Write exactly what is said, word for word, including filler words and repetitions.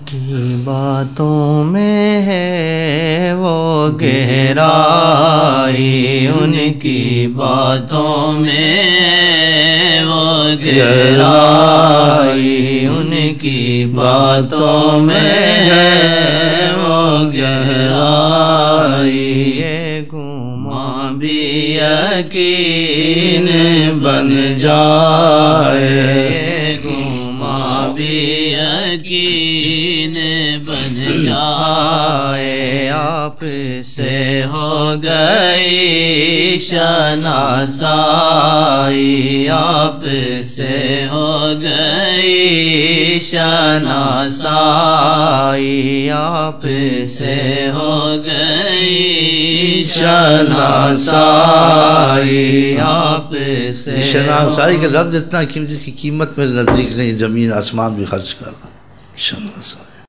کی باتوں میں ہے وہ گہرائی، ان کی باتوں میں وہ گہرائی، ان کی باتوں میں ہے وہ گہرائی، یہ گماں بھی یقین بن جائے، یہ گماں بھی یقین بن جائے، آپ سے ہو گئی شناسائی، آپ سے ہو گئی شناسائی، آپ سے ہو گئی شناسائی، آپ سے شناسائی کا لفظ اتنا قیمتی، جس کی قیمت میرے نزدیک نہیں، زمین آسمان بھی خرچ کر رہا شناسائی۔